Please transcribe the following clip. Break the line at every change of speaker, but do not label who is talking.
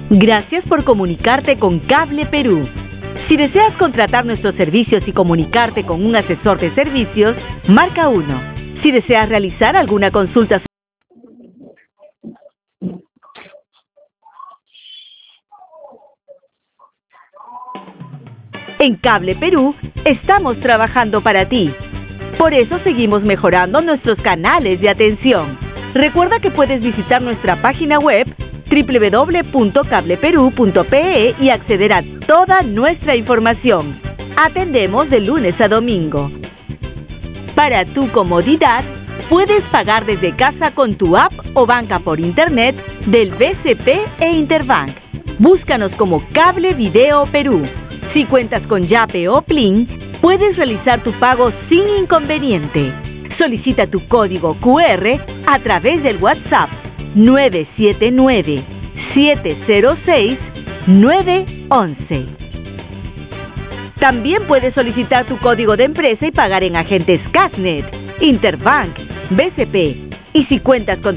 Gracias por comunicarte con Cable Perú. Si deseas contratar nuestros servicios y comunicarte con un asesor de servicios, marca 1. Si deseas realizar alguna consulta. En Cable Perú estamos trabajando para ti. Por eso seguimos mejorando nuestros canales de atención. Recuerda que puedes visitar nuestra página web www.cableperu.pe y acceder a toda nuestra información. Atendemos de lunes a domingo. Para tu comodidad, puedes pagar desde casa con tu app o banca por internet del BCP e Interbank. Búscanos como Cable Video Perú. Si cuentas con Yape o Plin, puedes realizar tu pago sin inconveniente. Solicita tu código QR a través del WhatsApp 979-706-911. También puedes solicitar tu código de empresa y pagar en agentes Casnet, Interbank, BCP. Y si cuentas con